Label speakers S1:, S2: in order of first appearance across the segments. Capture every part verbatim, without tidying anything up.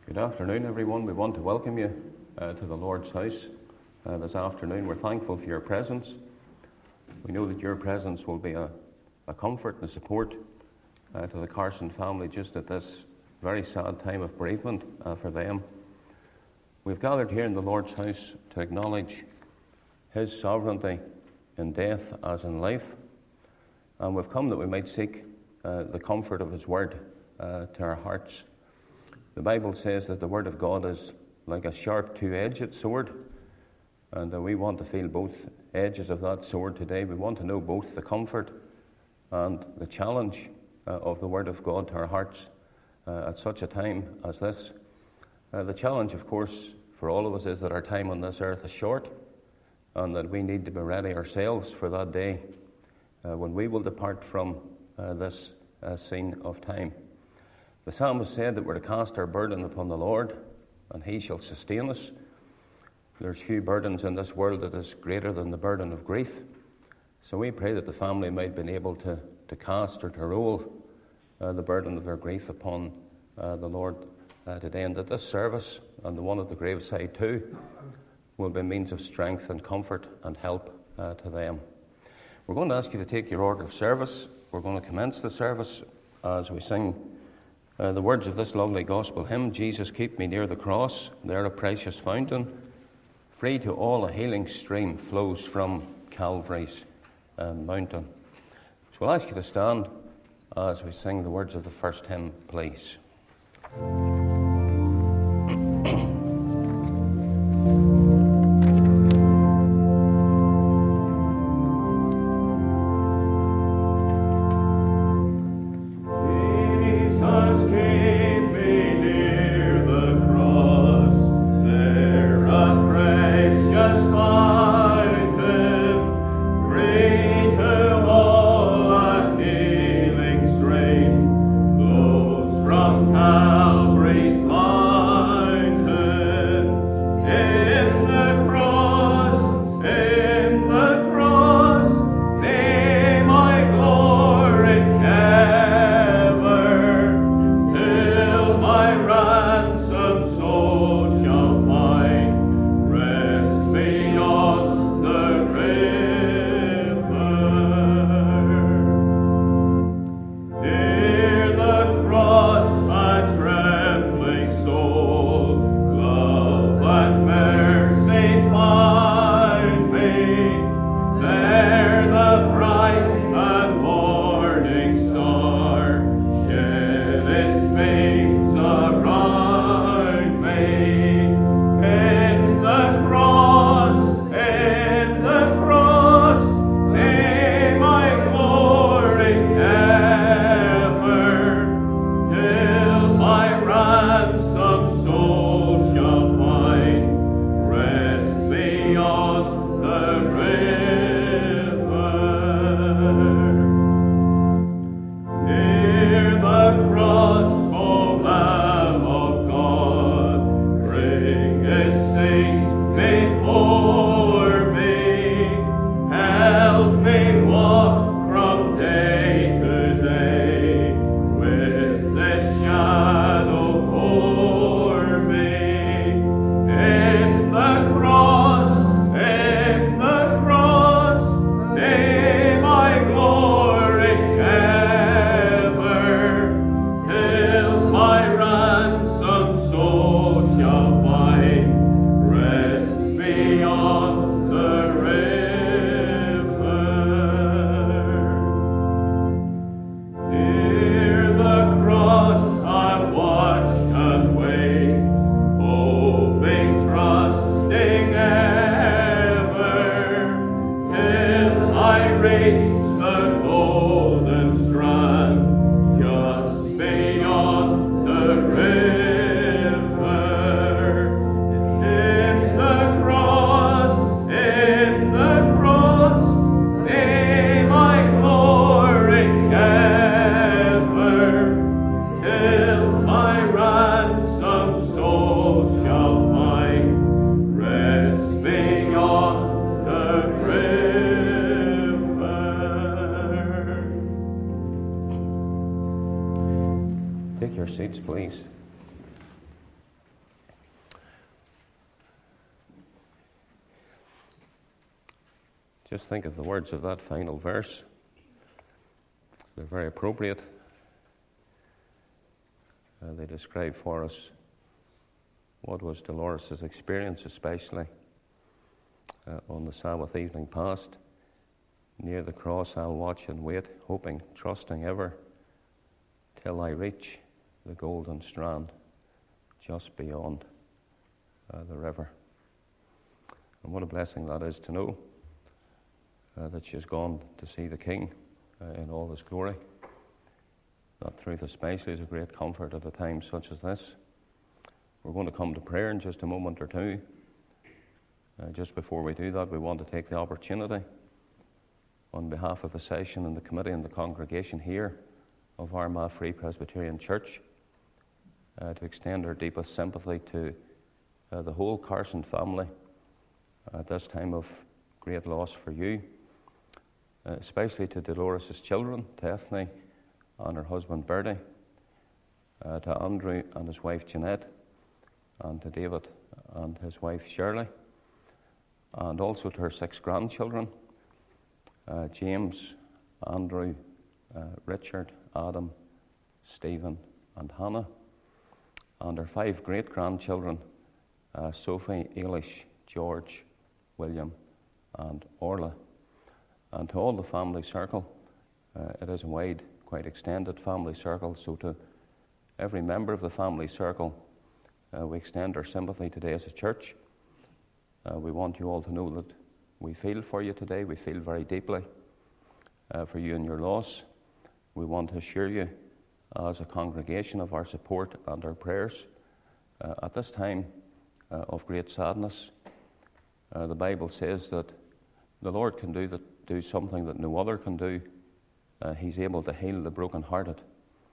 S1: Good afternoon, everyone. We want to welcome you uh, to the Lord's house uh, this afternoon. We're thankful for your presence. We know that your presence will be a, a comfort and a support uh, to the Carson family just at this very sad time of bereavement uh, for them. We've gathered here in the Lord's house to acknowledge His sovereignty in death as in life, and we've come that we might seek uh, the comfort of His word uh, to our hearts. The Bible says that the Word of God is like a sharp two-edged sword, and uh, we want to feel both edges of that sword today. We want to know both the comfort and the challenge uh, of the Word of God to our hearts uh, at such a time as this. Uh, the challenge, of course, for all of us is that our time on this earth is short, and that we need to be ready ourselves for that day uh, when we will depart from uh, this uh, scene of time. The psalmist said that we're to cast our burden upon the Lord, and He shall sustain us. There's few burdens in this world that is greater than the burden of grief. So we pray that the family might be able to, to cast or to roll uh, the burden of their grief upon uh, the Lord uh, today, and that this service and the one at the graveside too will be means of strength and comfort and help uh, to them. We're going to ask you to take your order of service. We're going to commence the service as we sing Uh, the words of this lovely gospel hymn, Jesus, keep me near the cross, there a precious fountain, free to all a healing stream flows from Calvary's uh, mountain. So we'll ask you to stand as we sing the words of the first hymn, please. Take your seats, please. Just think of the words of that final verse. They're very appropriate. Uh, they describe for us what was Dolores' experience, especially uh, on the Sabbath evening past. Near the cross I'll watch and wait, hoping, trusting ever, till I reach the golden strand just beyond uh, the river. And what a blessing that is to know uh, that she's gone to see the King uh, in all his glory. That truth especially is a great comfort at a time such as this. We're going to come to prayer in just a moment or two. Uh, just before we do that, we want to take the opportunity on behalf of the session and the committee and the congregation here of Armagh Free Presbyterian Church uh, to extend our deepest sympathy to uh, the whole Carson family at this time of great loss for you, uh, especially to Dolores' children, to Ethne and her husband Bertie, uh, to Andrew and his wife Jeanette, and to David and his wife Shirley, and also to her six grandchildren, uh, James, Andrew, uh, Richard, Adam, Stephen and Hannah, and her five great-grandchildren, uh, Sophie, Eilish, George, William and Orla. And to all the family circle, uh, it is a wide, quite extended family circle, so to every member of the family circle, uh, we extend our sympathy today as a church. Uh, we want you all to know that we feel for you today. We feel very deeply uh, for you and your loss. We want to assure you as a congregation of our support and our prayers uh, at this time uh, of great sadness. Uh, the Bible says that the Lord can do, that, do something that no other can do. Uh, he's able to heal the brokenhearted.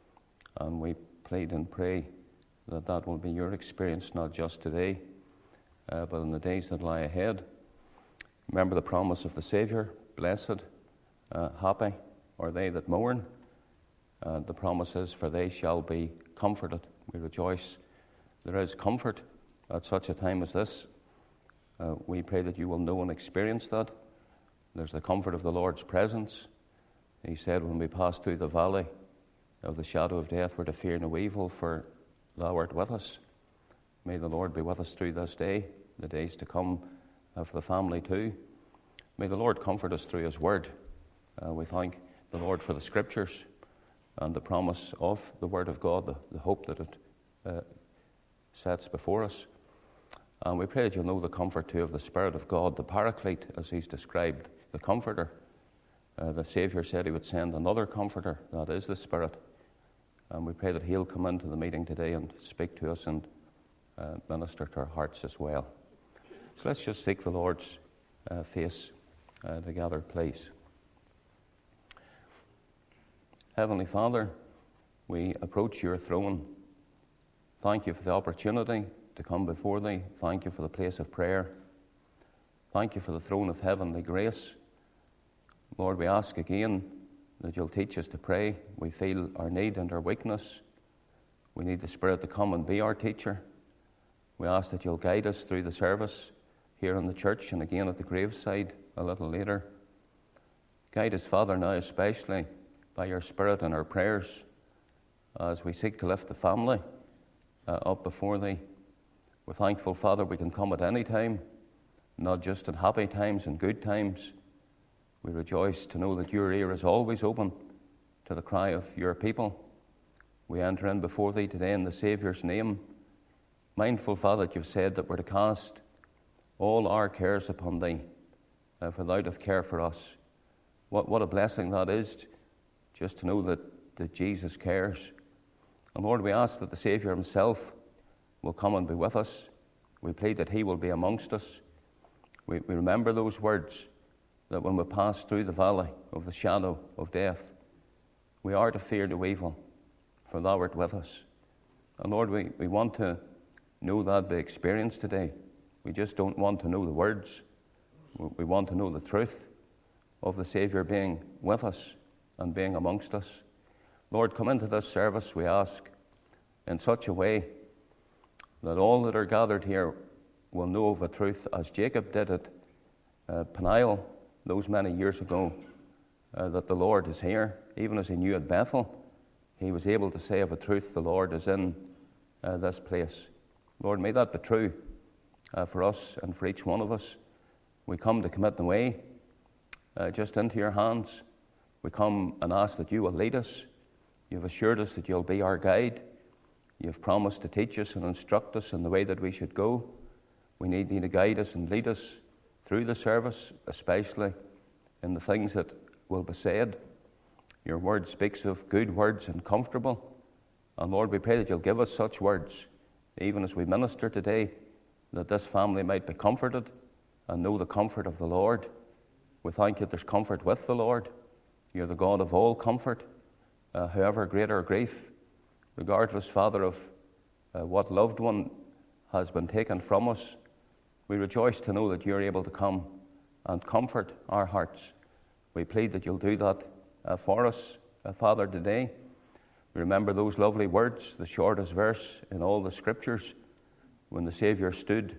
S1: And we plead and pray that that will be your experience, not just today, uh, but in the days that lie ahead. Remember the promise of the Saviour, blessed, uh, happy are they that mourn. Uh, the promise is, for they shall be comforted. We rejoice there is comfort at such a time as this. Uh, we pray that you will know and experience that. There's the comfort of the Lord's presence. He said, when we pass through the valley of the shadow of death, we're to fear no evil, for thou art with us. May the Lord be with us through this day, the days to come uh, for the family too. May the Lord comfort us through his word. Uh, we thank the Lord for the scriptures and the promise of the word of God, the, the hope that it uh, sets before us. And we pray that you'll know the comfort too of the Spirit of God, the Paraclete, as he's described, the Comforter. Uh, the Saviour said he would send another Comforter, that is the Spirit. And we pray that he'll come into the meeting today and speak to us and uh, minister to our hearts as well. So let's just seek the Lord's uh, face uh, together, please. Heavenly Father, we approach your throne. Thank you for the opportunity to come before thee. Thank you for the place of prayer. Thank you for the throne of heavenly grace. Lord, we ask again that you'll teach us to pray. We feel our need and our weakness. We need the Spirit to come and be our teacher. We ask that you'll guide us through the service here in the church and again at the graveside a little later. Guide us, Father, now especially by your Spirit in our prayers as we seek to lift the family uh, up before thee. We're thankful, Father, we can come at any time, not just in happy times and good times. We rejoice to know that your ear is always open to the cry of your people. We enter in before thee today in the Saviour's name, mindful, Father, that you've said that we're to cast all our cares upon thee, uh, for thou dost care for us. What, what a blessing that is, just to know that, that Jesus cares. And Lord, we ask that the Saviour himself will come and be with us. We plead that he will be amongst us. We, we remember those words, that when we pass through the valley of the shadow of death, we are to fear no evil, for thou art with us. And Lord, we, we want to know that by experience today. We just don't want to know the words. We want to know the truth of the Saviour being with us and being amongst us. Lord, come into this service, we ask, in such a way that all that are gathered here will know of the truth, as Jacob did at uh, Peniel, those many years ago uh, that the Lord is here. Even as he knew at Bethel, he was able to say of a truth, the Lord is in uh, this place. Lord, may that be true uh, for us and for each one of us. We come to commit the way uh, just into your hands. We come and ask that you will lead us. You've assured us that you'll be our guide. You've promised to teach us and instruct us in the way that we should go. We need you to guide us and lead us through the service, especially in the things that will be said. Your word speaks of good words and comfortable. And Lord, we pray that you'll give us such words, even as we minister today, that this family might be comforted and know the comfort of the Lord. We thank you that there's comfort with the Lord. You're the God of all comfort, uh, however great our grief, regardless, Father, of uh, what loved one has been taken from us. We rejoice to know that you're able to come and comfort our hearts. We plead that you'll do that uh, for us, uh, Father, today. We remember those lovely words, the shortest verse in all the Scriptures, when the Saviour stood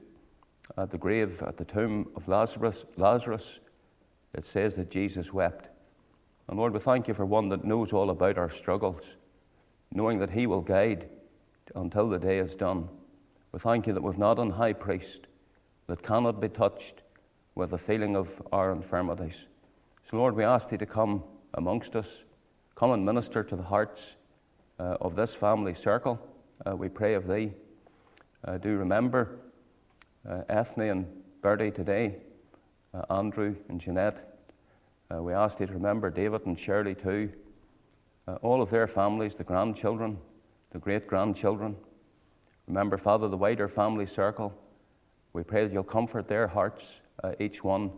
S1: at the grave, at the tomb of Lazarus. Lazarus, it says that Jesus wept. And Lord, we thank you for one that knows all about our struggles, knowing that he will guide until the day is done. We thank you that we've not an high priest that cannot be touched with the feeling of our infirmities. So Lord, we ask thee to come amongst us, come and minister to the hearts uh, of this family circle. Uh, we pray of thee. Uh, do remember uh, Ethne and Bertie today, uh, Andrew and Jeanette. Uh, we ask thee to remember David and Shirley too, uh, all of their families, the grandchildren, the great-grandchildren. Remember, Father, the wider family circle. We pray that you'll comfort their hearts, uh, each one.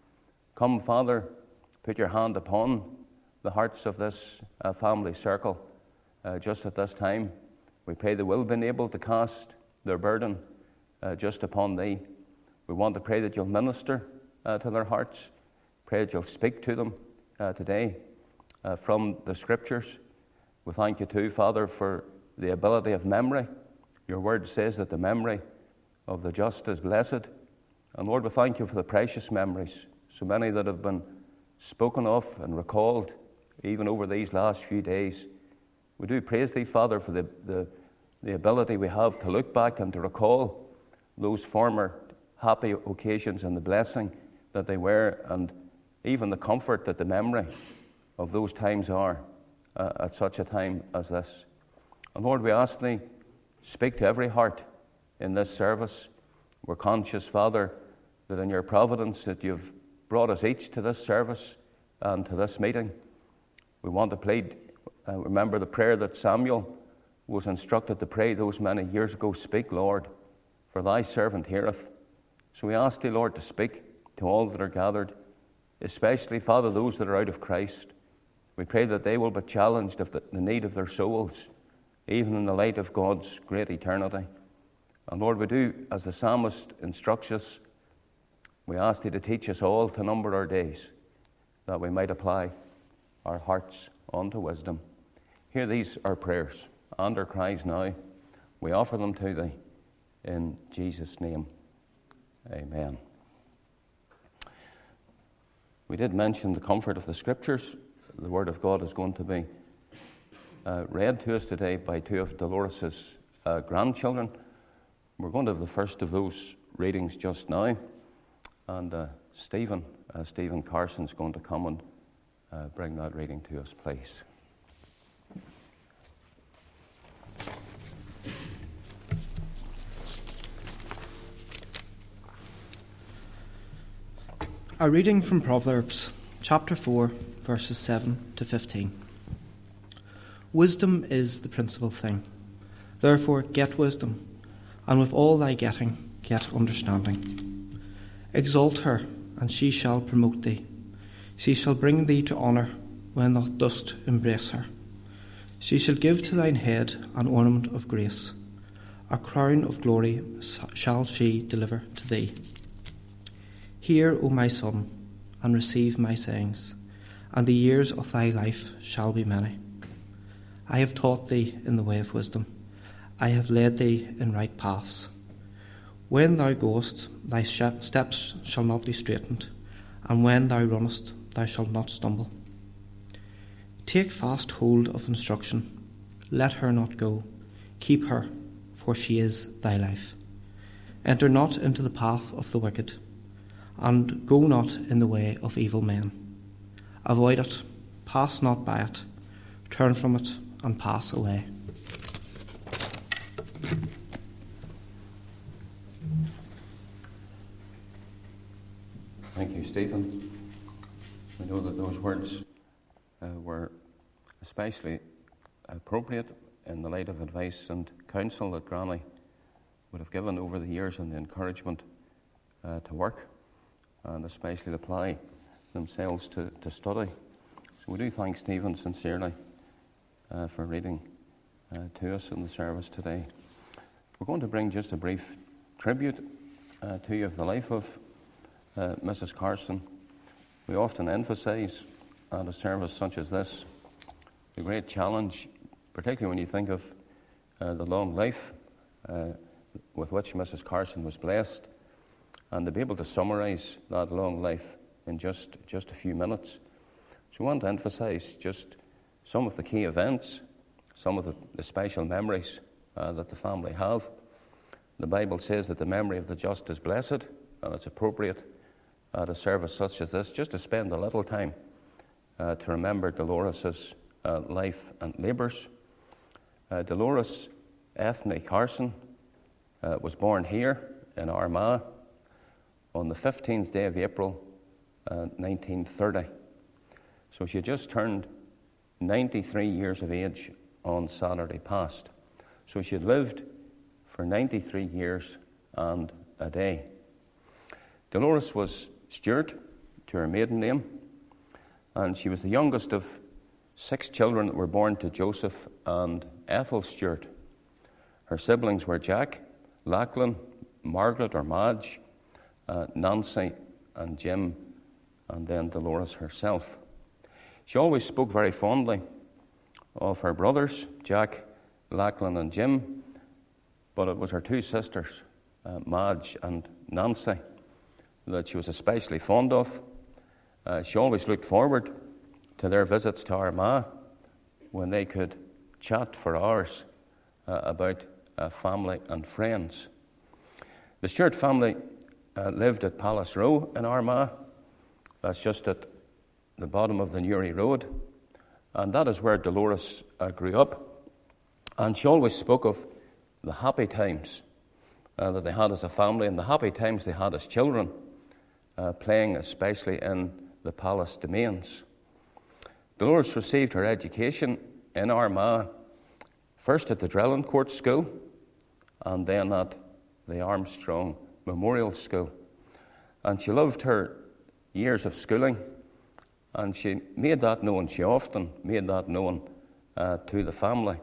S1: Come, Father, put your hand upon the hearts of this uh, family circle uh, just at this time. We pray they will be able to cast their burden uh, just upon thee. We want to pray that you'll minister uh, to their hearts. Pray that you'll speak to them uh, today uh, from the Scriptures. We thank you too, Father, for the ability of memory. Your word says that the memory of the just is blessed. And Lord, we thank you for the precious memories, so many that have been spoken of and recalled even over these last few days. We do praise thee, Father, for the, the, the ability we have to look back and to recall those former happy occasions and the blessing that they were, and even the comfort that the memory of those times are uh, at such a time as this. And Lord, we ask thee, speak to every heart in this service. We're conscious, Father, that in your providence that you've brought us each to this service and to this meeting. We want to plead, uh, remember the prayer that Samuel was instructed to pray those many years ago. Speak, Lord, for thy servant heareth. So we ask thee, Lord, to speak to all that are gathered, especially, Father, those that are out of Christ. We pray that they will be challenged of the, the need of their souls, even in the light of God's great eternity. And Lord, we do, as the psalmist instructs us, we ask thee to teach us all to number our days, that we might apply our hearts unto wisdom. Hear these our prayers and our cries now. We offer them to thee in Jesus' name. Amen. We did mention the comfort of the Scriptures. The Word of God is going to be uh, read to us today by two of Dolores' uh, grandchildren. We're going to have the first of those readings just now. And uh, Stephen, uh, Stephen Carson's going to come and uh, bring that reading to us, please.
S2: A reading from Proverbs, chapter four, verses seven to fifteen. Wisdom is the principal thing. Therefore get wisdom, and with all thy getting, get understanding. Exalt her, and she shall promote thee. She shall bring thee to honour when thou dost embrace her. She shall give to thine head an ornament of grace. A crown of glory shall she deliver to thee. Hear, O my son, and receive my sayings, and the years of thy life shall be many. I have taught thee in the way of wisdom. I have led thee in right paths. When thou goest, thy steps shall not be straitened, and when thou runnest, thou shalt not stumble. Take fast hold of instruction, let her not go, keep her, for she is thy life. Enter not into the path of the wicked, and go not in the way of evil men. Avoid it, pass not by it, turn from it, and pass away.
S1: Thank you, Stephen. We know that those words uh, were especially appropriate in the light of advice and counsel that Granny would have given over the years, and the encouragement uh, to work, and especially apply themselves to, to study. So we do thank Stephen sincerely uh, for reading uh, to us in the service today. We're going to bring just a brief tribute uh, to you of the life of uh, Missus Carson. We often emphasise at a service such as this the great challenge, particularly when you think of uh, the long life uh, with which Missus Carson was blessed, and to be able to summarise that long life in just, just a few minutes. So we want to emphasise just some of the key events, some of the, the special memories uh, that the family have. The Bible says that the memory of the just is blessed, and it's appropriate at a service such as this just to spend a little time uh, to remember Dolores' uh, life and labours. Uh, Dolores Ethne Carson uh, was born here in Armagh on the fifteenth day of April, uh, nineteen thirty. So she just turned ninety-three years of age on Saturday past. So she had lived for ninety-three years and a day. Dolores was Stewart to her maiden name, and she was the youngest of six children that were born to Joseph and Ethel Stewart. Her siblings were Jack, Lachlan, Margaret or Madge, uh, Nancy and Jim, and then Dolores herself. She always spoke very fondly of her brothers, Jack, Lachlan and Jim, but it was her two sisters, uh, Madge and Nancy, that she was especially fond of. Uh, she always looked forward to their visits to Armagh when they could chat for hours uh, about uh, family and friends. The Stewart family uh, lived at Palace Row in Armagh. That's just at the bottom of the Newry Road, and that is where Dolores uh, grew up. And she always spoke of the happy times uh, that they had as a family, and the happy times they had as children, uh, playing especially in the palace domains. Dolores received her education in Armagh, first at the Drellancourt School, and then at the Armstrong Memorial School. And she loved her years of schooling, and she made that known. She often made that known uh, to the family.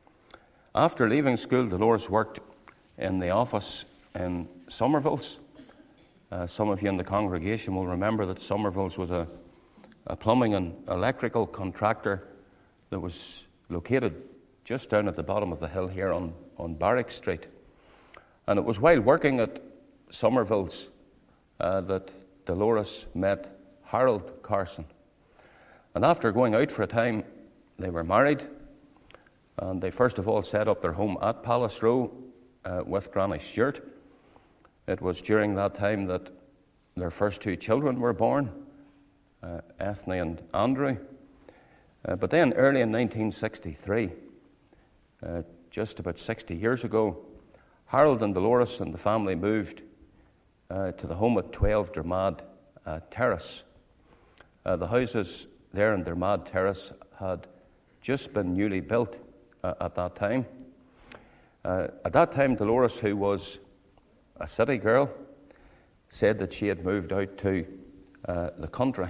S1: After leaving school, Dolores worked in the office in Somerville's. Uh, some of you in the congregation will remember that Somerville's was a, a plumbing and electrical contractor that was located just down at the bottom of the hill here on, on Barrack Street. And it was while working at Somerville's uh, that Dolores met Harold Carson. And after going out for a time, they were married, and they first of all set up their home at Palace Row uh, with Granny Stewart. It was during that time that their first two children were born, uh, Ethne and Andrew. Uh, but then early in nineteen sixty-three, uh, just about sixty years ago, Harold and Dolores and the family moved uh, to the home at twelve Dermad uh, Terrace. Uh, the houses there in Dermad Terrace had just been newly built uh, at that time. Uh, at that time, Dolores, who was a city girl, said that she had moved out to uh, the country.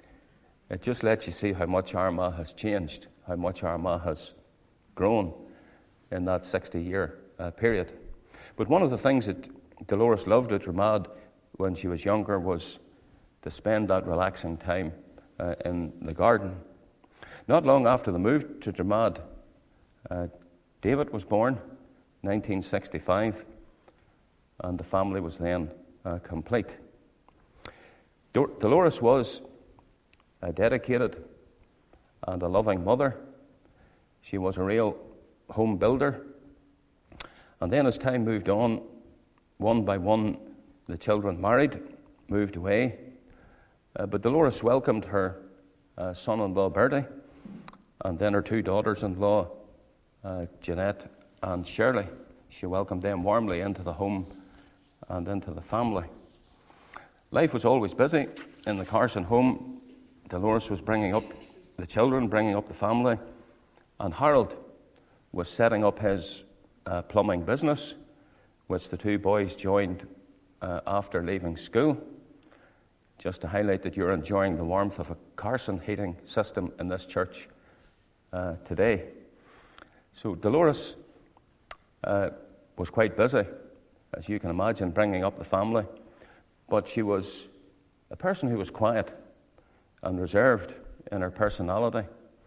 S1: It just lets you see how much Armagh has changed, how much Armagh has grown in that sixty-year uh, period. But one of the things that Dolores loved at Dermad when she was younger was to spend that relaxing time uh, in the garden. Not long after the move to Dermad, uh, David was born, nineteen sixty-five, and the family was then uh, complete. Dor- Dolores was a dedicated and a loving mother. She was a real home builder. And then as time moved on, one by one, the children married, moved away. Uh, but Dolores welcomed her uh, son-in-law, Bertie, and then her two daughters-in-law, uh, Jeanette and Shirley. She welcomed them warmly into the home and into the family. Life was always busy in the Carson home. Dolores was bringing up the children, bringing up the family, and Harold was setting up his uh, plumbing business, which the two boys joined uh, after leaving school. Just to highlight that you're enjoying the warmth of a Carson heating system in this church uh, today. So Dolores uh, was quite busy, as you can imagine, bringing up the family, but she was a person who was quiet and reserved in her personality.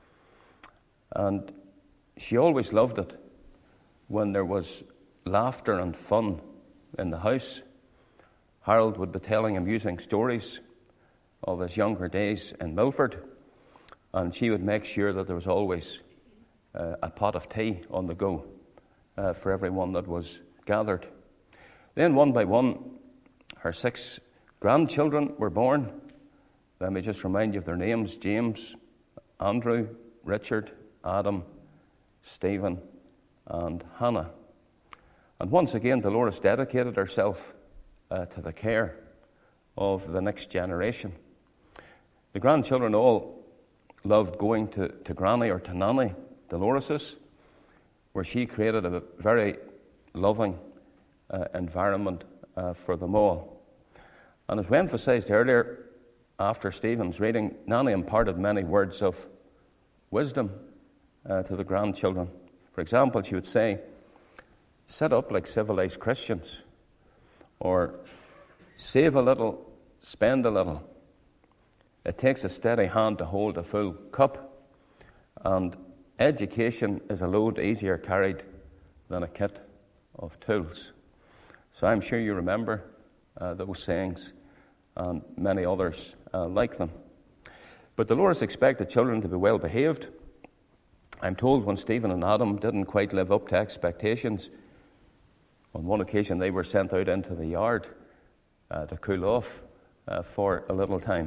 S1: And she always loved it when there was laughter and fun in the house. Harold would be telling amusing stories of his younger days in Milford, and she would make sure that there was always uh, a pot of tea on the go uh, for everyone that was gathered. Then one by one, her six grandchildren were born. Let me just remind you of their names: James, Andrew, Richard, Adam, Stephen, and Hannah. And once again, Dolores dedicated herself uh, to the care of the next generation. The grandchildren all loved going to, to Granny or to Nanny Dolores's, where she created a very loving uh, environment uh, for them all. And as we emphasized earlier, after Stephen's reading, Nanny imparted many words of wisdom uh, to the grandchildren. For example, she would say, "Set up like civilized Christians," or "Save a little, spend a little. It takes a steady hand to hold a full cup," and "Education is a load easier carried than a kit of tools." So I'm sure you remember uh, those sayings and many others uh, like them. But Dolores expected children to be well behaved. I'm told when Stephen and Adam didn't quite live up to expectations, on one occasion they were sent out into the yard uh, to cool off uh, for a little time.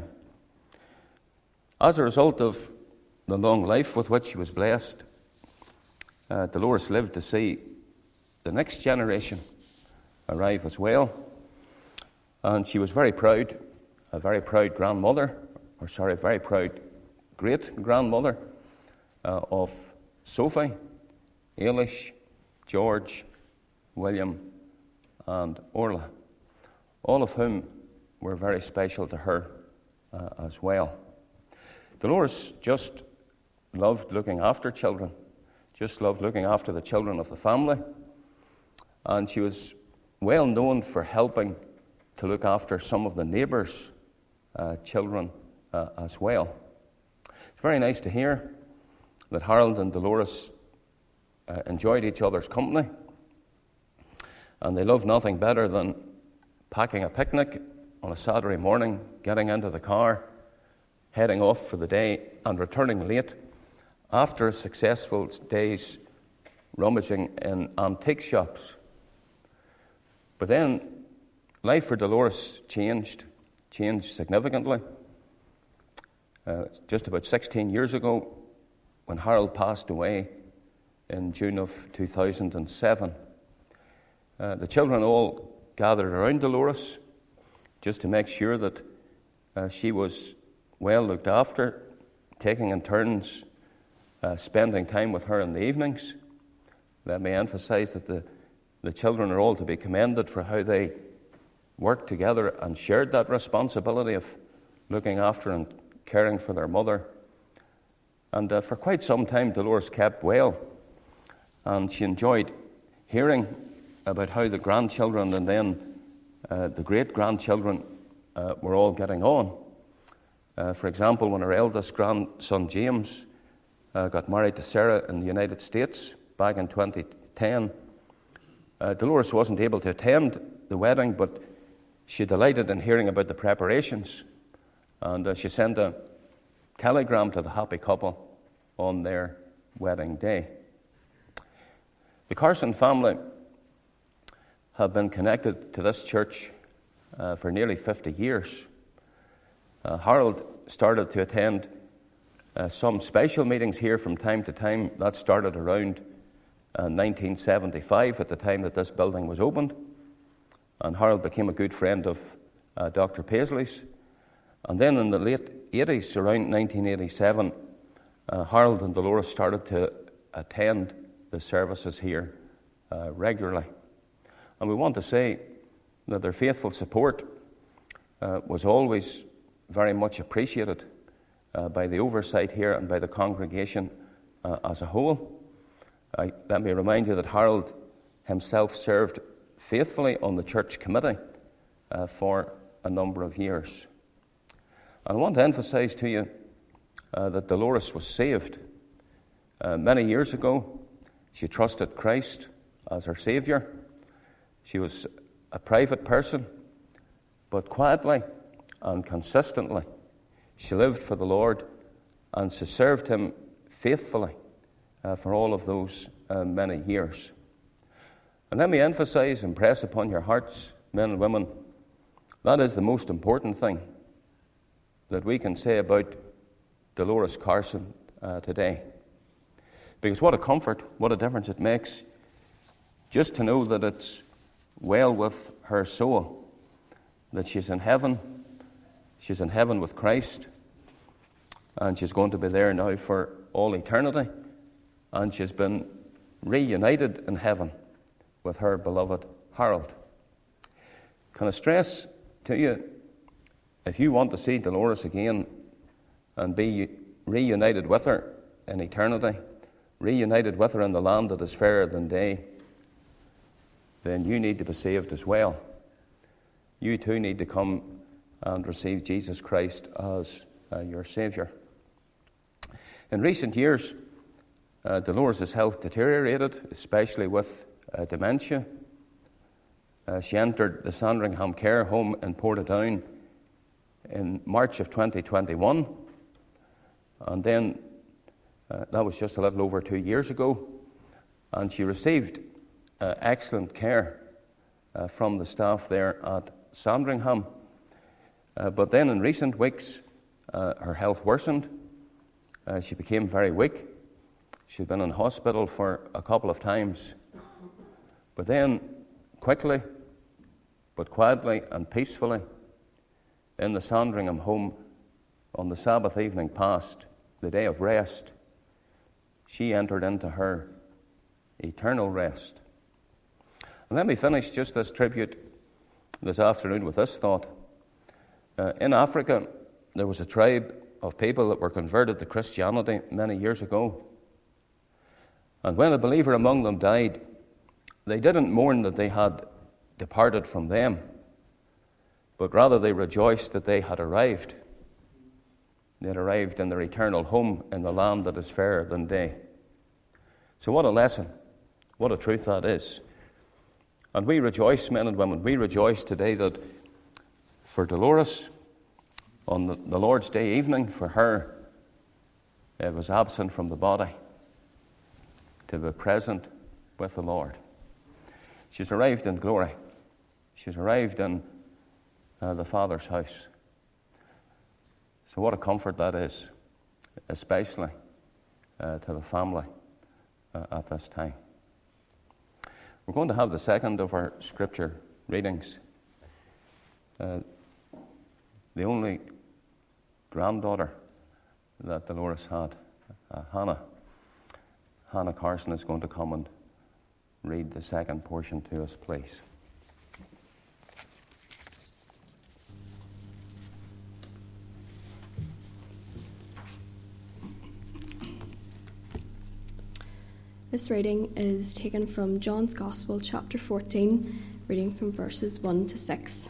S1: As a result of the long life with which she was blessed, uh, Dolores lived to see the next generation arrive as well. And she was very proud, a very proud grandmother, or sorry, very proud great-grandmother uh, of Sophie, Ailish, George, William, and Orla, all of whom were very special to her uh, as well. Dolores just loved looking after children, just loved looking after the children of the family, and she was well known for helping to look after some of the neighbours' uh, children uh, as well. It's very nice to hear that Harold and Dolores uh, enjoyed each other's company, and they loved nothing better than packing a picnic on a Saturday morning, getting into the car, heading off for the day, and returning late after a successful day's rummaging in antique shops. But then life for Dolores changed, changed significantly. Uh, just about sixteen years ago, when Harold passed away in June of two thousand seven, uh, the children all gathered around Dolores just to make sure that uh, she was well looked after, taking in turns uh, spending time with her in the evenings. Let me emphasize that the, the children are all to be commended for how they worked together and shared that responsibility of looking after and caring for their mother. And uh, for quite some time, Dolores kept well, and she enjoyed hearing about how the grandchildren and then uh, the great-grandchildren uh, were all getting on. Uh, for example, when her eldest grandson, James, uh, got married to Sarah in the United States back in twenty ten, uh, Dolores wasn't able to attend the wedding, but she delighted in hearing about the preparations And uh, she sent a telegram to the happy couple on their wedding day. The Carson family have been connected to this church uh, for nearly fifty years. Uh, Harold started to attend uh, some special meetings here from time to time. That started around uh, nineteen seventy-five, at the time that this building was opened. And Harold became a good friend of uh, Doctor Paisley's. And then in the late eighties, around nineteen eighty-seven, uh, Harold and Dolores started to attend the services here uh, regularly. And we want to say that their faithful support uh, was always very much appreciated uh, by the oversight here and by the congregation uh, as a whole. I, let me remind you that Harold himself served faithfully on the church committee uh, for a number of years. And I want to emphasize to you uh, that Dolores was saved. Uh, many years ago, she trusted Christ as her Saviour. She was a private person, but quietly and consistently, she lived for the Lord, and she served Him faithfully uh, for all of those uh, many years. And let me emphasize, impress upon your hearts, men and women, that is the most important thing that we can say about Dolores Carson uh, today. Because what a comfort, what a difference it makes just to know that it's well with her soul, that she's in heaven, she's in heaven with Christ, and she's going to be there now for all eternity, and she's been reunited in heaven with her beloved Harold. Can I stress to you, if you want to see Dolores again and be reunited with her in eternity, reunited with her in the land that is fairer than day, then you need to be saved as well. You too need to come and receive Jesus Christ as uh, your Saviour. In recent years, uh, Dolores' health deteriorated, especially with uh, dementia. Uh, she entered the Sandringham Care Home in Portadown in March of twenty twenty-one, and then uh, that was just a little over two years ago, and she received uh, excellent care uh, from the staff there at Sandringham. Uh, but then in recent weeks, uh, her health worsened. Uh, she became very weak. She'd been in hospital for a couple of times. But then, quickly, but quietly and peacefully, in the Sandringham home on the Sabbath evening past, the day of rest, she entered into her eternal rest. And let me finish just this tribute this afternoon with this thought. Uh, in Africa, there was a tribe of people that were converted to Christianity many years ago. And when a believer among them died, they didn't mourn that they had departed from them, but rather they rejoiced that they had arrived. They had arrived in their eternal home in the land that is fairer than day. So what a lesson, what a truth that is. And we rejoice, men and women, we rejoice today that for Dolores, on the, the Lord's Day evening, for her, it was absent from the body to be present with the Lord. She's arrived in glory. She's arrived in uh, the Father's house. So what a comfort that is, especially uh, to the family uh, at this time. We're going to have the second of our scripture readings. Uh, the only granddaughter that Dolores had, uh, Hannah. Hannah Carson is going to come and read the second portion to us, please.
S3: This reading is taken from John's Gospel, chapter fourteen, reading from verses one to six.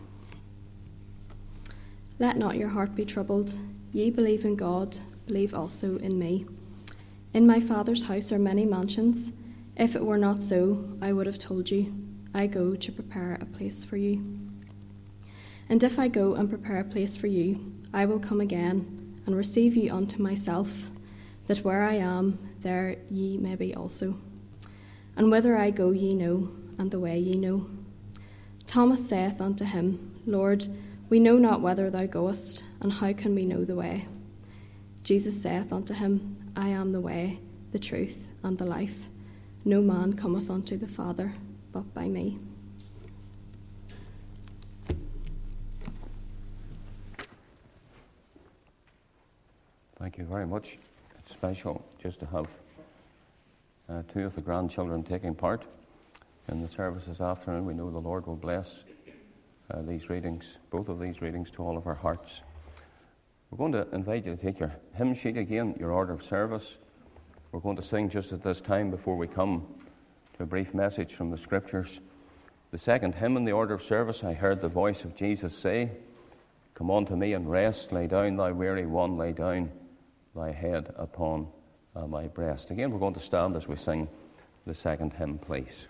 S3: Let not your heart be troubled. Ye believe in God, believe also in me. In my Father's house are many mansions. If it were not so, I would have told you. I go to prepare a place for you. And if I go and prepare a place for you, I will come again and receive you unto myself, that where I am, there ye may be also. And whither I go ye know, and the way ye know. Thomas saith unto him, Lord, we know not whither thou goest, and how can we know the way? Jesus saith unto him, I am the way, the truth, and the life. No man cometh unto the Father but by me.
S1: Thank you very much. It's special just to have uh, two of the grandchildren taking part in the service this afternoon. We know the Lord will bless uh, these readings, both of these readings, to all of our hearts. We're going to invite you to take your hymn sheet again, your order of service. We're going to sing just at this time before we come to a brief message from the Scriptures. The second hymn in the order of service, I heard the voice of Jesus say, Come unto me and rest, lay down thy weary one, lay down thy head upon uh, my breast. Again, we're going to stand as we sing the second hymn, please.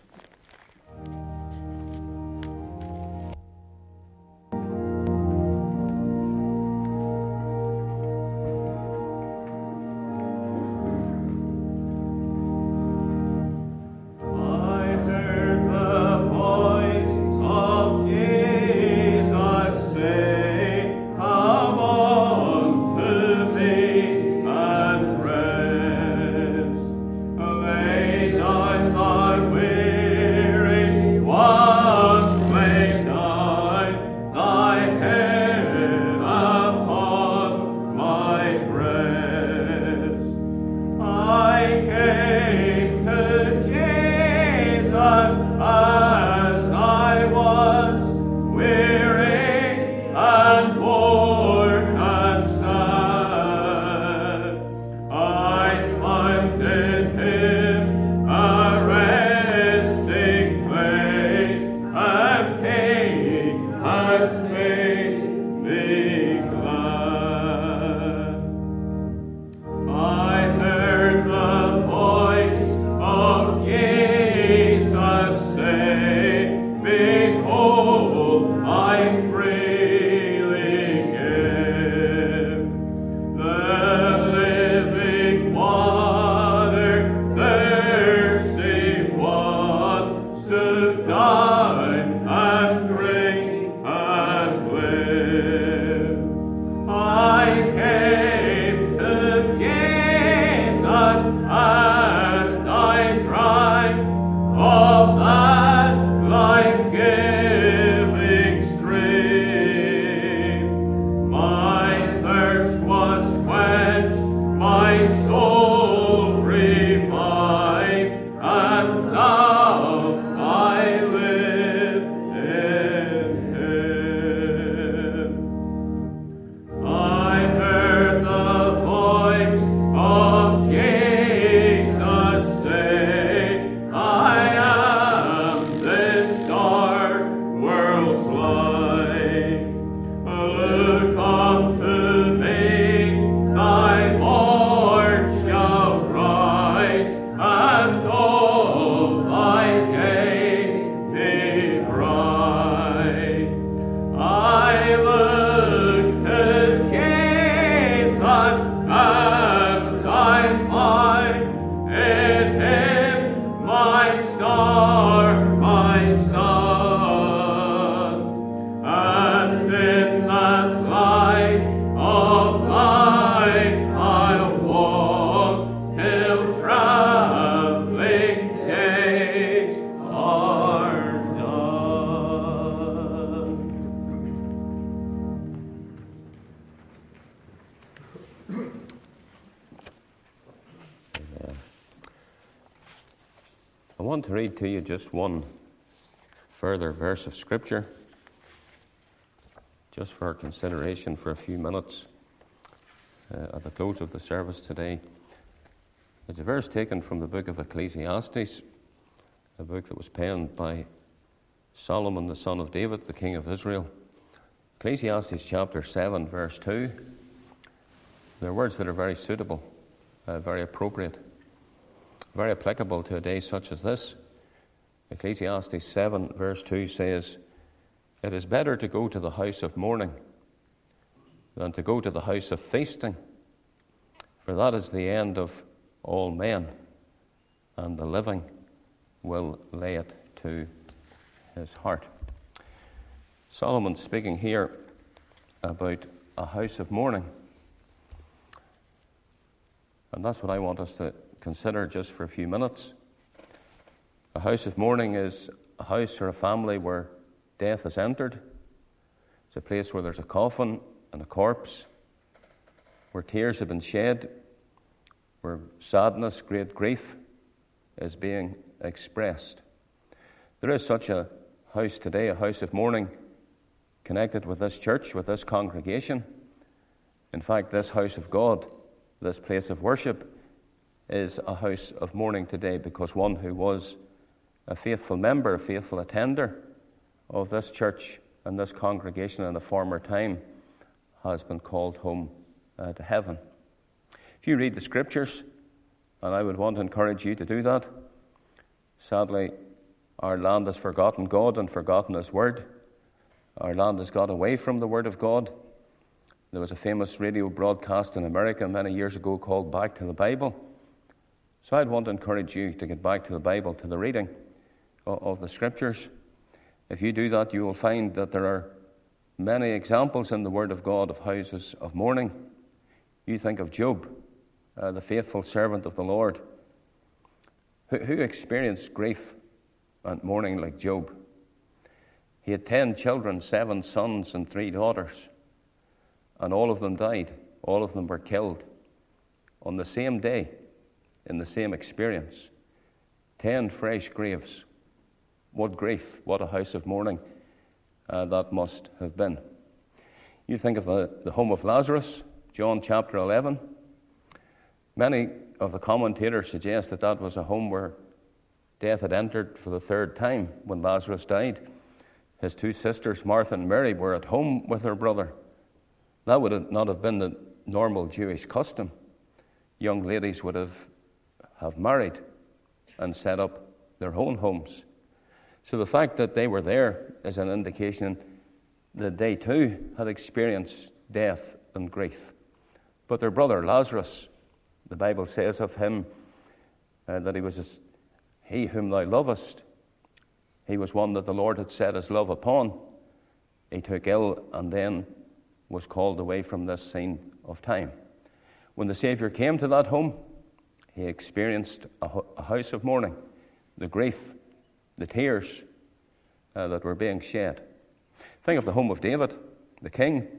S1: I want to read to you just one further verse of Scripture, just for our consideration for a few minutes uh, at the close of the service today. It's a verse taken from the book of Ecclesiastes, a book that was penned by Solomon, the son of David, the king of Israel. Ecclesiastes chapter seven, verse two. They're words that are very suitable, uh, very appropriate, very applicable to a day such as this. Ecclesiastes seven, verse two says, "It is better to go to the house of mourning than to go to the house of feasting, for that is the end of all men, and the living will lay it to his heart. Solomon speaking here about a house of mourning. And that's what I want us to consider just for a few minutes. A house of mourning is a house or a family where death has entered. It's a place where there's a coffin and a corpse, where tears have been shed, where sadness, great grief is being expressed. There is such a house today, a house of mourning, connected with this church, with this congregation. In fact, this house of God, this place of worship, is a house of mourning today, because one who was a faithful member, a faithful attender of this church and this congregation in a former time has been called home uh, to heaven. If you read the scriptures, and I would want to encourage you to do that, sadly, our land has forgotten God and forgotten His Word. Our land has got away from the Word of God. There was a famous radio broadcast in America many years ago called Back to the Bible. So I'd want to encourage you to get back to the Bible, to the reading of, of the Scriptures. If you do that, you will find that there are many examples in the Word of God of houses of mourning. You think of Job, uh, the faithful servant of the Lord, who, who experienced grief and mourning like Job. He had ten children, seven sons and three daughters, and all of them died. All of them were killed on the same day, in the same experience. Ten fresh graves. What grief, what a house of mourning uh, that must have been. You think of the, the home of Lazarus, John chapter eleven. Many of the commentators suggest that that was a home where death had entered for the third time when Lazarus died. His two sisters, Martha and Mary, were at home with her brother. That would have not have been the normal Jewish custom. Young ladies would have, have married and set up their own homes. So the fact that they were there is an indication that they too had experienced death and grief. But their brother Lazarus, the Bible says of him uh, that he was as, he whom thou lovest. He was one that the Lord had set his love upon. He took ill and then was called away from this scene of time. When the Savior came to that home, he experienced a, a house of mourning, the grief, the tears uh, that were being shed. Think of the home of David, the king. Do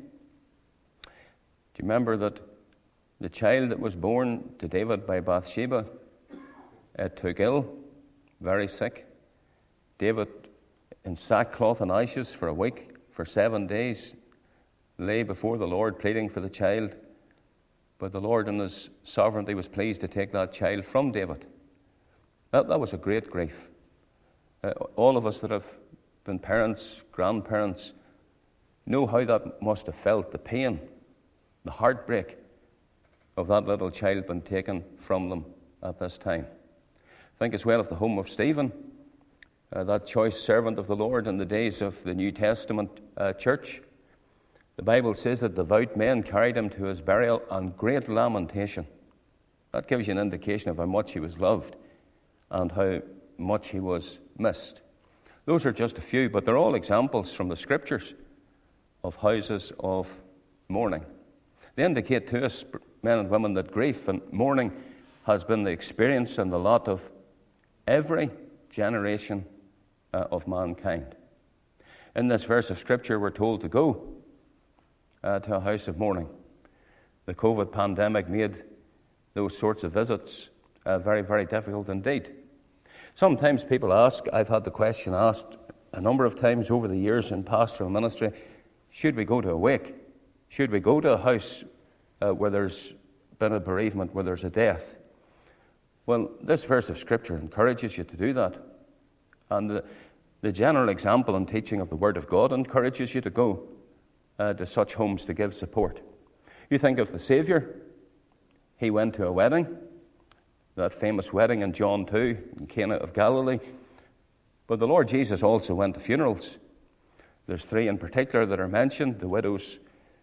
S1: you remember that the child that was born to David by Bathsheba uh, took ill, very sick? David, in sackcloth and ashes for a week, for seven days, lay before the Lord pleading for the child. But the Lord in His sovereignty was pleased to take that child from David. That, that was a great grief. Uh, all of us that have been parents, grandparents, know how that must have felt, the pain, the heartbreak of that little child being taken from them at this time. Think as well of the home of Stephen, uh, that choice servant of the Lord in the days of the New Testament uh, church. The Bible says that devout men carried him to his burial and great lamentation. That gives you an indication of how much he was loved and how much he was missed. Those are just a few, but they're all examples from the Scriptures of houses of mourning. They indicate to us, men and women, that grief and mourning has been the experience and the lot of every generation uh, of mankind. In this verse of Scripture, we're told to go uh, to a house of mourning. The COVID pandemic made those sorts of visits uh, very, very difficult indeed. Sometimes people ask, I've had the question asked a number of times over the years in pastoral ministry, should we go to a wake? Should we go to a house uh, where there's been a bereavement, where there's a death? Well, this verse of Scripture encourages you to do that. And the, the general example and teaching of the Word of God encourages you to go uh, to such homes to give support. You think of the Savior. He went to a wedding, that famous wedding in John two, in Cana of Galilee. But the Lord Jesus also went to funerals. There's three in particular that are mentioned: the widow's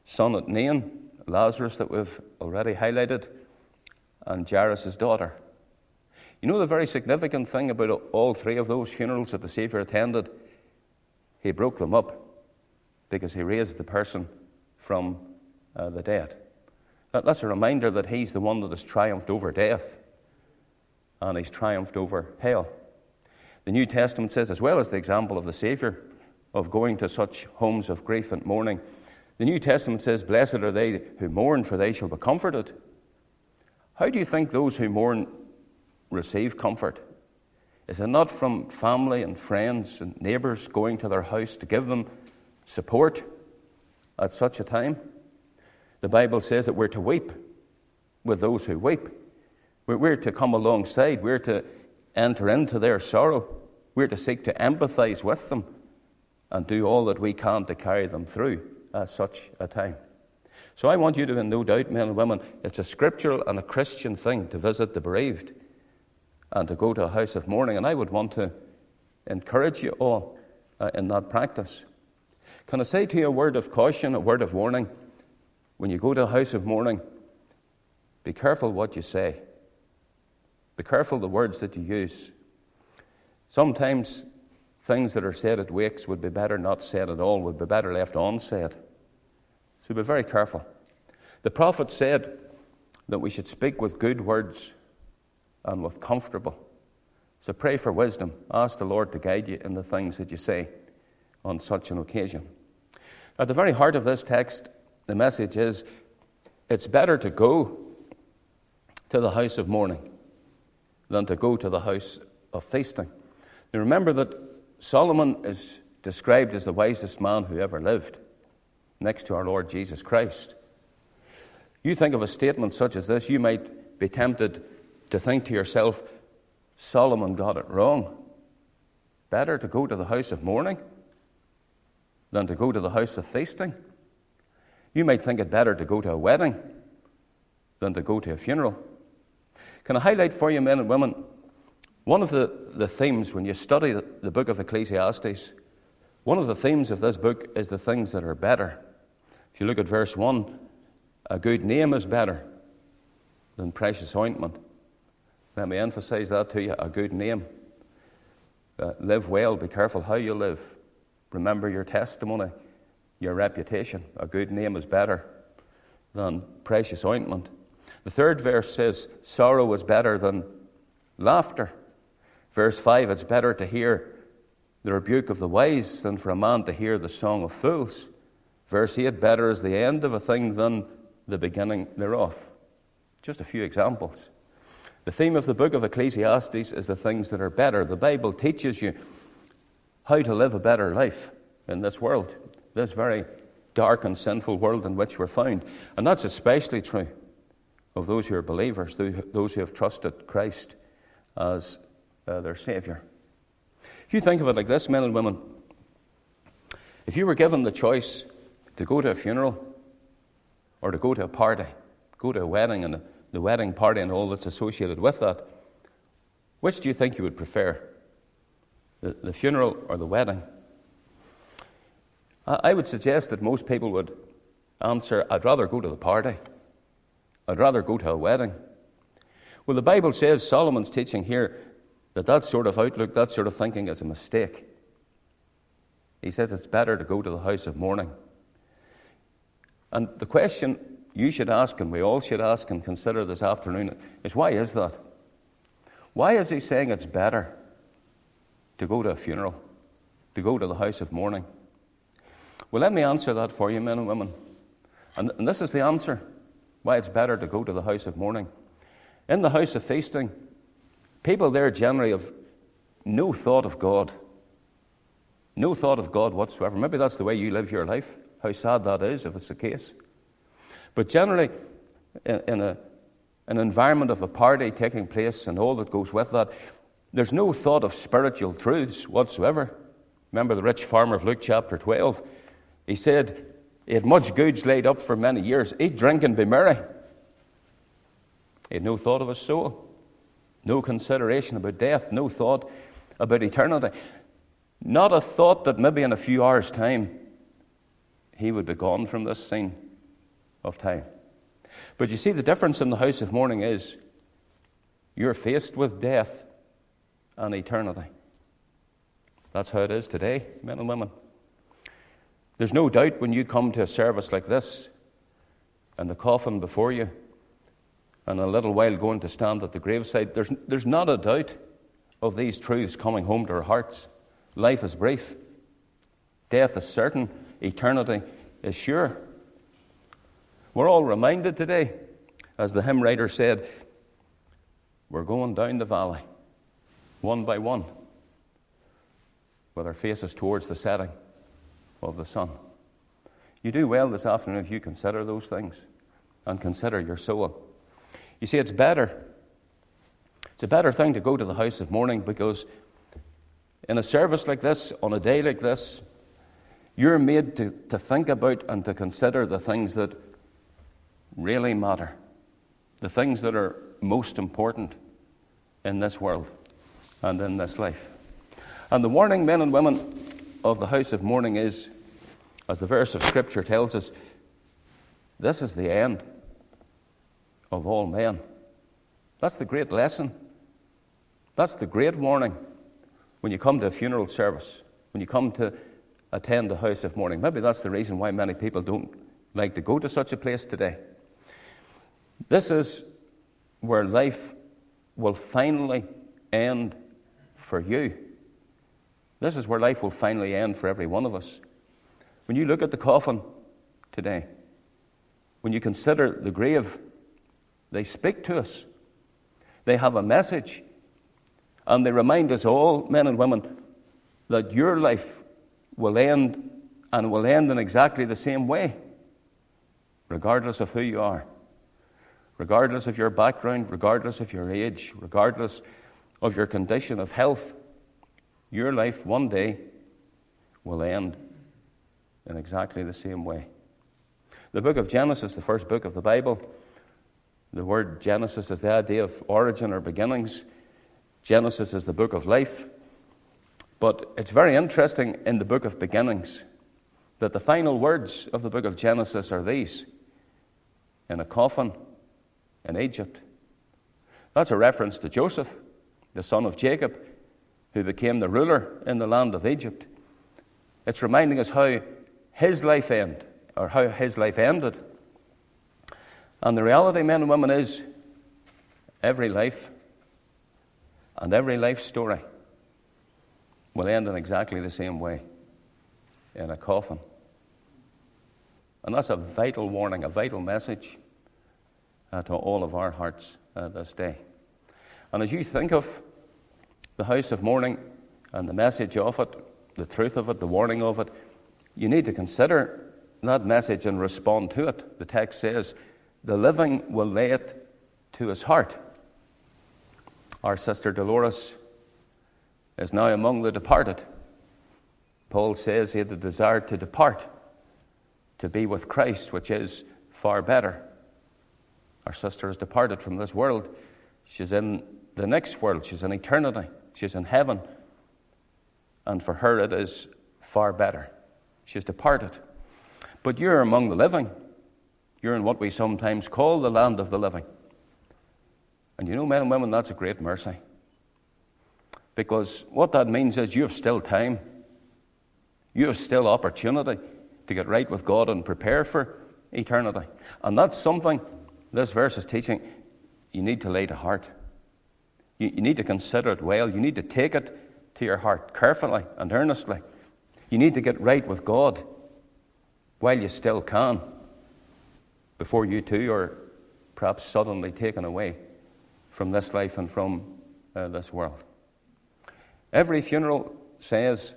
S1: son at Nain, Lazarus that we've already highlighted, and Jairus' daughter. You know the very significant thing about all three of those funerals that the Saviour attended? He broke them up because he raised the person from uh, the dead. That, that's a reminder that he's the one that has triumphed over death, and he's triumphed over hell. The New Testament says, as well as the example of the Saviour of going to such homes of grief and mourning, the New Testament says, blessed are they who mourn, for they shall be comforted. How do you think those who mourn receive comfort? Is it not from family and friends and neighbours going to their house to give them support at such a time? The Bible says that we're to weep with those who weep. We're to come alongside. We're to enter into their sorrow. We're to seek to empathise with them and do all that we can to carry them through at such a time. So I want you to have no doubt, men and women, it's a scriptural and a Christian thing to visit the bereaved and to go to a house of mourning. And I would want to encourage you all uh, in that practice. Can I say to you a word of caution, a word of warning? When you go to a house of mourning, be careful what you say. Be careful the words that you use. Sometimes things that are said at wakes would be better not said at all, would be better left unsaid. So be very careful. The prophet said that we should speak with good words and with comfortable. So pray for wisdom. Ask the Lord to guide you in the things that you say on such an occasion. At the very heart of this text, the message is, it's better to go to the house of mourning than to go to the house of feasting. Now remember that Solomon is described as the wisest man who ever lived, next to our Lord Jesus Christ. You think of a statement such as this, you might be tempted to think to yourself, Solomon got it wrong. Better to go to the house of mourning than to go to the house of feasting. You might think it better to go to a wedding than to go to a funeral. Can I highlight for you, men and women, one of the, the themes when you study the, the book of Ecclesiastes, one of the themes of this book is the things that are better. If you look at verse one, a good name is better than precious ointment. Let me emphasize that to you, a good name. Uh, live well, be careful how you live. Remember your testimony, your reputation. A good name is better than precious ointment. The third verse says, sorrow is better than laughter. Verse five, it's better to hear the rebuke of the wise than for a man to hear the song of fools. Verse eight, better is the end of a thing than the beginning thereof. Just a few examples. The theme of the book of Ecclesiastes is the things that are better. The Bible teaches you how to live a better life in this world, this very dark and sinful world in which we're found. And that's especially true of those who are believers, those who have trusted Christ as uh, their Savior. If you think of it like this, men and women, if you were given the choice to go to a funeral or to go to a party, go to a wedding and a, the wedding party and all that's associated with that, which do you think you would prefer? The, the funeral or the wedding? I, I would suggest that most people would answer, I'd rather go to the party. I'd rather go to a wedding. Well, the Bible says, Solomon's teaching here, that that sort of outlook, that sort of thinking is a mistake. He says it's better to go to the house of mourning. And the question you should ask, and we all should ask and consider this afternoon, is why is that? Why is he saying it's better to go to a funeral, to go to the house of mourning? Well, let me answer that for you, men and women. And, and this is the answer, why it's better to go to the house of mourning. In the house of feasting, people there generally have no thought of God. No thought of God whatsoever. Maybe that's the way you live your life. How sad that is if it's the case. But generally, in, in a, an environment of a party taking place and all that goes with that, there's no thought of spiritual truths whatsoever. Remember the rich farmer of Luke chapter twelve? He said, he had much goods laid up for many years. Eat, drink, and be merry. He had no thought of his soul. No consideration about death. No thought about eternity. Not a thought that maybe in a few hours' time he would be gone from this scene of time. But you see, the difference in the house of mourning is you're faced with death and eternity. That's how it is today, men and women. There's no doubt when you come to a service like this and the coffin before you and a little while going to stand at the graveside, there's, there's not a doubt of these truths coming home to our hearts. Life is brief. Death is certain. Eternity is sure. We're all reminded today, as the hymn writer said, we're going down the valley, one by one, with our faces towards the setting of the sun. You do well this afternoon if you consider those things and consider your soul. You see, it's better. It's a better thing to go to the house of mourning, because in a service like this, on a day like this, you're made to, to think about and to consider the things that really matter, the things that are most important in this world and in this life. And the warning, men and women, of the house of mourning is, as the verse of Scripture tells us, this is the end of all men. That's the great lesson. That's the great warning when you come to a funeral service, when you come to attend the house of mourning. Maybe that's the reason why many people don't like to go to such a place today. This is where life will finally end for you. This is where life will finally end for every one of us. When you look at the coffin today, when you consider the grave, they speak to us. They have a message. And they remind us all, men and women, that your life will end, and will end in exactly the same way, regardless of who you are, regardless of your background, regardless of your age, regardless of your condition of health. Your life one day will end in exactly the same way. The book of Genesis, the first book of the Bible, the word Genesis is the idea of origin or beginnings. Genesis is the book of life. But it's very interesting in the book of beginnings that the final words of the book of Genesis are these: in a coffin in Egypt. That's a reference to Joseph, the son of Jacob, who became the ruler in the land of Egypt. It's reminding us how his life ended, or how his life ended. And the reality, men and women, is every life and every life story will end in exactly the same way, in a coffin. And that's a vital warning, a vital message uh, to all of our hearts uh, this day. And as you think of the house of mourning and the message of it, the truth of it, the warning of it, you need to consider that message and respond to it. The text says, the living will lay it to his heart. Our sister Dolores is now among the departed. Paul says he had the desire to depart, to be with Christ, which is far better. Our sister has departed from this world. She's in the next world. She's in eternity. She's in heaven. And for her it is far better. She's departed. But you're among the living. You're in what we sometimes call the land of the living. And you know, men and women, that's a great mercy. Because what that means is you have still time. You have still opportunity to get right with God and prepare for eternity. And that's something this verse is teaching you need to lay to heart. You, you need to consider it well. You need to take it to your heart carefully and earnestly. You need to get right with God while you still can, before you too are perhaps suddenly taken away from this life and from uh, this world. Every funeral says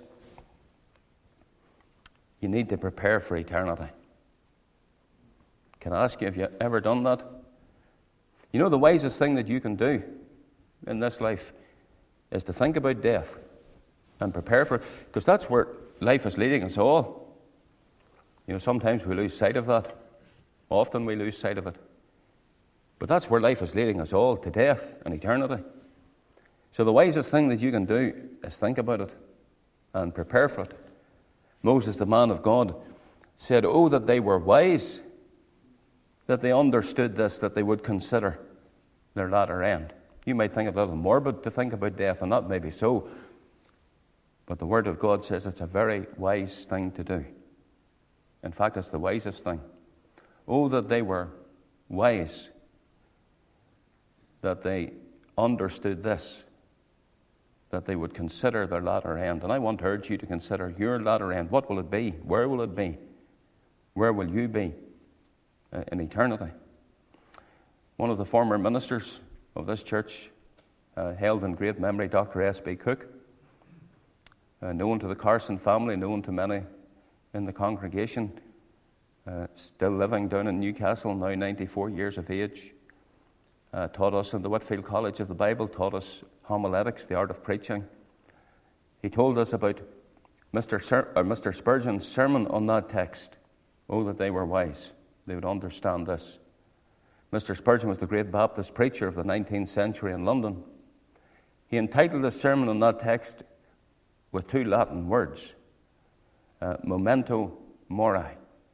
S1: you need to prepare for eternity. Can I ask you, have you ever done that? You know, the wisest thing that you can do in this life is to think about death and prepare for it, because that's where life is leading us all. You know, sometimes we lose sight of that. Often we lose sight of it. But that's where life is leading us all, to death and eternity. So the wisest thing that you can do is think about it and prepare for it. Moses, the man of God, said, "Oh, that they were wise that they understood this, that they would consider their latter end. You might think it a little morbid to think about death, and that may be so. But the Word of God says it's a very wise thing to do. In fact, it's the wisest thing. Oh, that they were wise, that they understood this, that they would consider their latter end. And I want to urge you to consider your latter end. What will it be? Where will it be? Where will you be uh, in eternity? One of the former ministers of this church, uh, held in great memory, Doctor S B Cook, uh, known to the Carson family, known to many in the congregation, uh, still living down in Newcastle, now ninety-four years of age, uh, taught us in the Whitfield College of the Bible, taught us homiletics, the art of preaching. He told us about Mister Sir, or Mister Spurgeon's sermon on that text. Oh, that they were wise. They would understand this. Mister Spurgeon was the great Baptist preacher of the nineteenth century in London. He entitled his sermon on that text with two Latin words, uh, memento mori.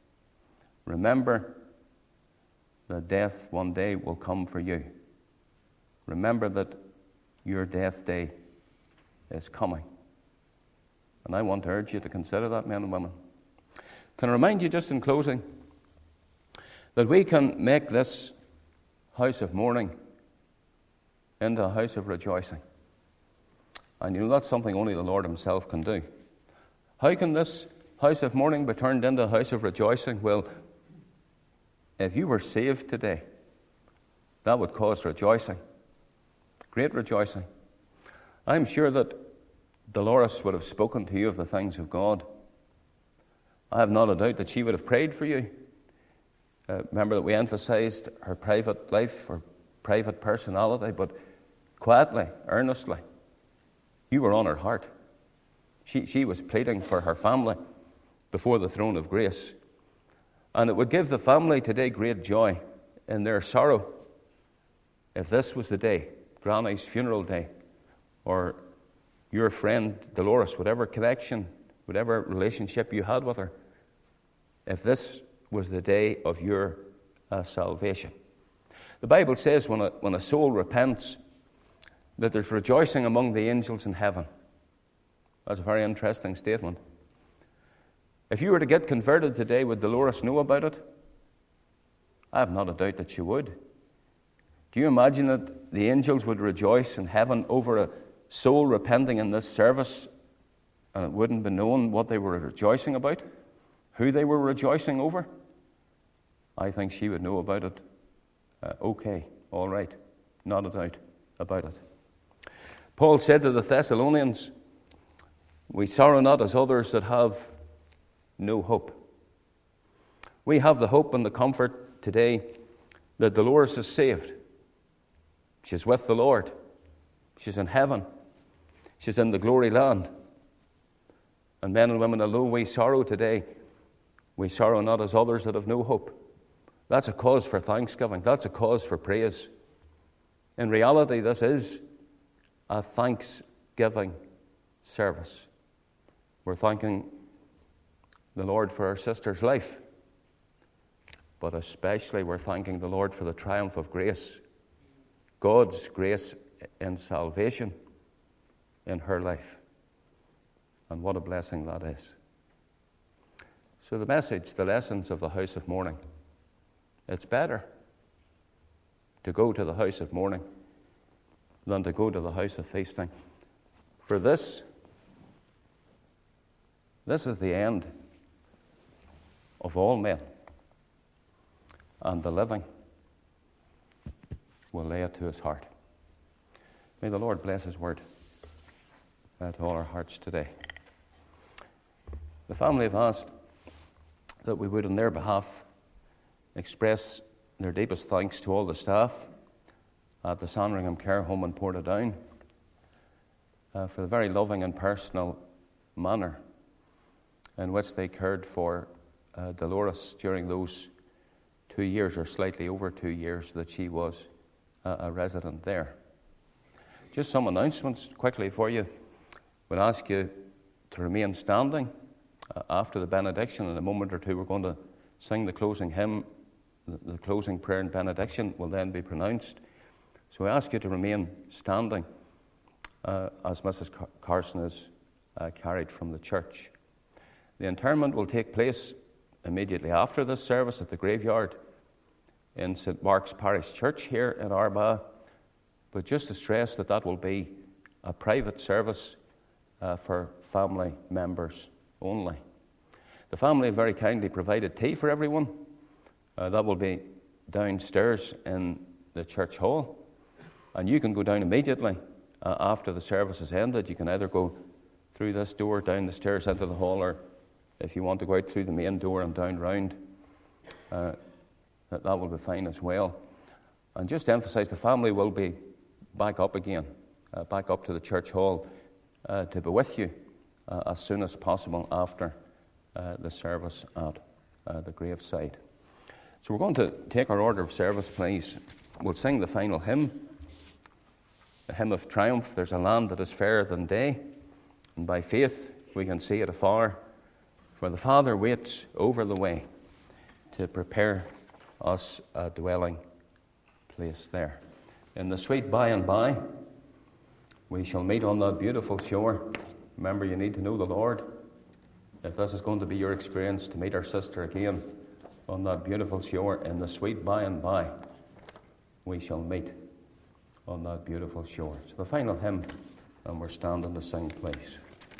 S1: Remember that death one day will come for you. Remember that your death day is coming. And I want to urge you to consider that, men and women. Can I remind you just in closing that we can make this house of mourning into a house of rejoicing. And you know that's something only the Lord himself can do. How can this house of mourning be turned into a house of rejoicing? Well, if you were saved today, that would cause rejoicing. Great rejoicing. I'm sure that Dolores would have spoken to you of the things of God. I have not a doubt that she would have prayed for you. Uh, remember that we emphasized her private life, her private personality, but quietly, earnestly, you were on her heart. She, she was pleading for her family before the throne of grace. And it would give the family today great joy in their sorrow if this was the day, Granny's funeral day, or your friend Dolores, whatever connection, whatever relationship you had with her, if this was the day of your uh, salvation. The Bible says when a, when a soul repents, that there's rejoicing among the angels in heaven. That's a very interesting statement. If you were to get converted today, would Dolores know about it? I have not a doubt that she would. Do you imagine that the angels would rejoice in heaven over a soul repenting in this service, and it wouldn't be known what they were rejoicing about, who they were rejoicing over? I think she would know about it. Uh, okay, all right, not a doubt about it. Paul said to the Thessalonians, we sorrow not as others that have no hope. We have the hope and the comfort today that Dolores is saved. She's with the Lord. She's in heaven. She's in the glory land. And men and women, although we sorrow today, we sorrow not as others that have no hope. That's a cause for thanksgiving. That's a cause for praise. In reality, this is a thanksgiving service. We're thanking the Lord for our sister's life, but especially we're thanking the Lord for the triumph of grace, God's grace in salvation in her life. And what a blessing that is. So the message, the lessons of the house of mourning. It's better to go to the house of mourning than to go to the house of feasting. For this, this is the end of all men, and the living will lay it to his heart. May the Lord bless his word uh, to all our hearts today. The family have asked that we would, on their behalf, express their deepest thanks to all the staff at the Sandringham Care Home in Portadown uh, for the very loving and personal manner in which they cared for uh, Dolores during those two years, or slightly over two years, that she was uh, a resident there. Just some announcements quickly for you. We'll ask you to remain standing uh, after the benediction. In a moment or two, we're going to sing the closing hymn the, the closing prayer and benediction will then be pronounced. So I ask you to remain standing uh, as Missus Carson is uh, carried from the church. The interment will take place immediately after this service at the graveyard in Saint Mark's Parish Church here in Armagh. But just to stress that that will be a private service uh, for family members only. The family very kindly provided tea for everyone. Uh, that will be downstairs in the church hall. And you can go down immediately uh, after the service is ended. You can either go through this door, down the stairs into the hall, or if you want to go out through the main door and down round, uh, that, that will be fine as well. And just to emphasize, the family will be back up again, uh, back up to the church hall uh, to be with you uh, as soon as possible after uh, the service at uh, the graveside. So we're going to take our order of service, please. We'll sing the final hymn, the hymn of triumph. There's a land that is fairer than day, and by faith we can see it afar, for the Father waits over the way to prepare us a dwelling place there. In the sweet by and by, we shall meet on that beautiful shore. Remember, you need to know the Lord. If this is going to be your experience, to meet our sister again on that beautiful shore, in the sweet by and by, we shall meet on that beautiful shore. So the final hymn, and we're standing to sing, please.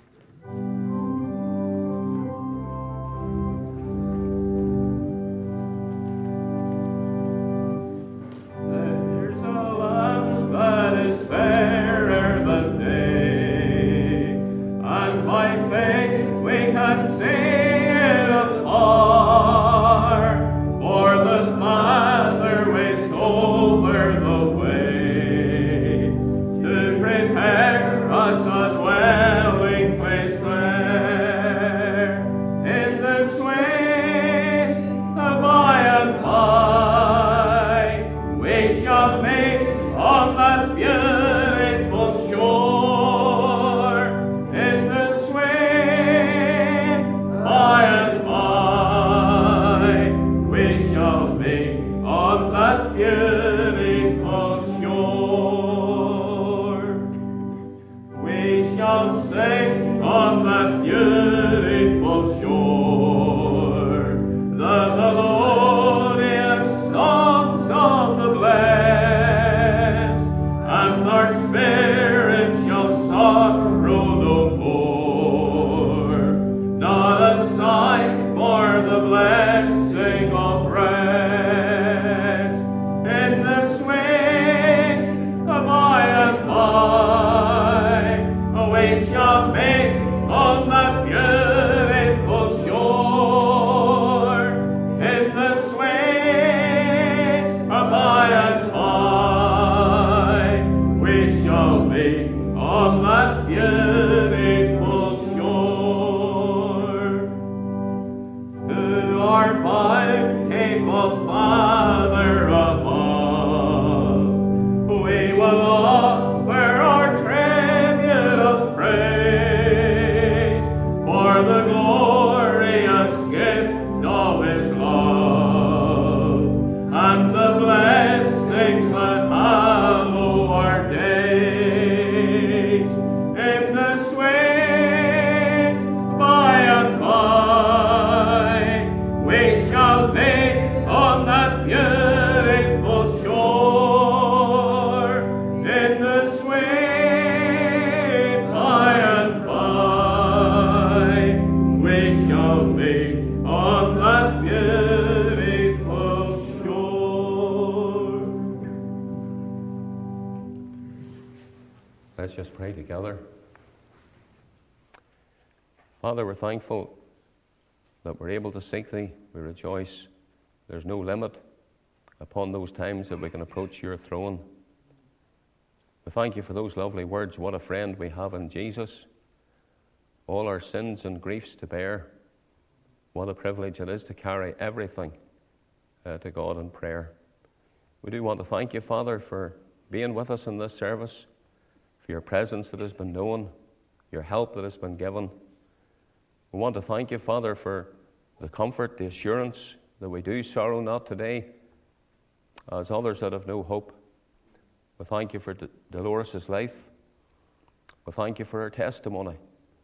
S1: Let's just pray together. Father, we're thankful that we're able to seek Thee. We rejoice there's no limit upon those times that we can approach Your throne. We thank You for those lovely words. What a friend we have in Jesus. All our sins and griefs to bear. What a privilege it is to carry everything uh, to God in prayer. We do want to thank You, Father, for being with us in this service, for Your presence that has been known, Your help that has been given. We want to thank You, Father, for the comfort, the assurance that we do sorrow not today, as others that have no hope. We thank you for D- Dolores' life. We thank you for her testimony.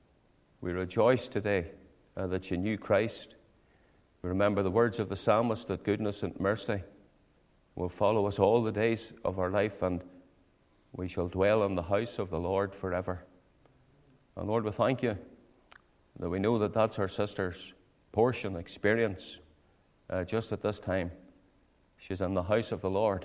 S1: We rejoice today uh, that she knew Christ. We remember the words of the psalmist that goodness and mercy will follow us all the days of our life, and we shall dwell in the house of the Lord forever. And Lord, we thank you that we know that that's our sister's portion, experience, uh, just at this time. She's in the house of the Lord,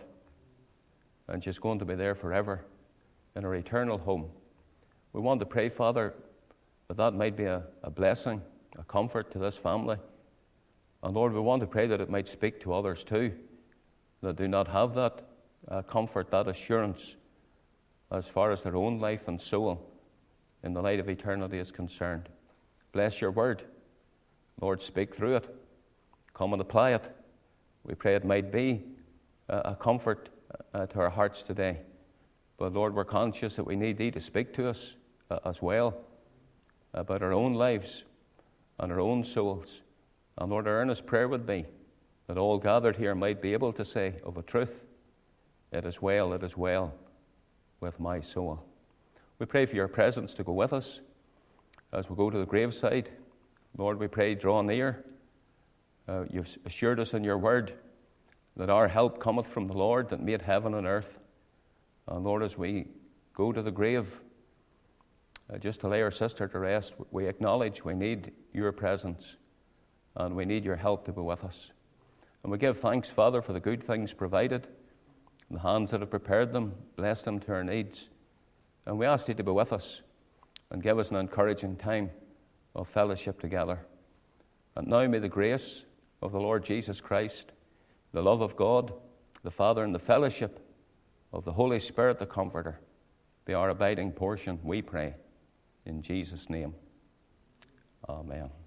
S1: and she's going to be there forever in her eternal home. We want to pray, Father, that that might be a, a blessing, a comfort to this family. And Lord, we want to pray that it might speak to others too, that do not have that uh, comfort, that assurance, as far as their own life and soul in the light of eternity is concerned. Bless your word. Lord, speak through it. Come and apply it. We pray it might be a, a comfort uh, to our hearts today. But Lord, we're conscious that we need thee to speak to us uh, as well about our own lives and our own souls. And Lord, our earnest prayer would be that all gathered here might be able to say of a truth, it is well, it is well with my soul. We pray for your presence to go with us as we go to the graveside. Lord, we pray, draw near. Uh, you've assured us in your word that our help cometh from the Lord that made heaven and earth. And Lord, as we go to the grave, uh, just to lay our sister to rest, we acknowledge we need your presence and we need your help to be with us. And we give thanks, Father, for the good things provided, the hands that have prepared them. Bless them to our needs. And we ask thee to be with us and give us an encouraging time of fellowship together. And now may the grace of the Lord Jesus Christ, the love of God, the Father, and the fellowship of the Holy Spirit, the Comforter, be our abiding portion, we pray, in Jesus' name. Amen.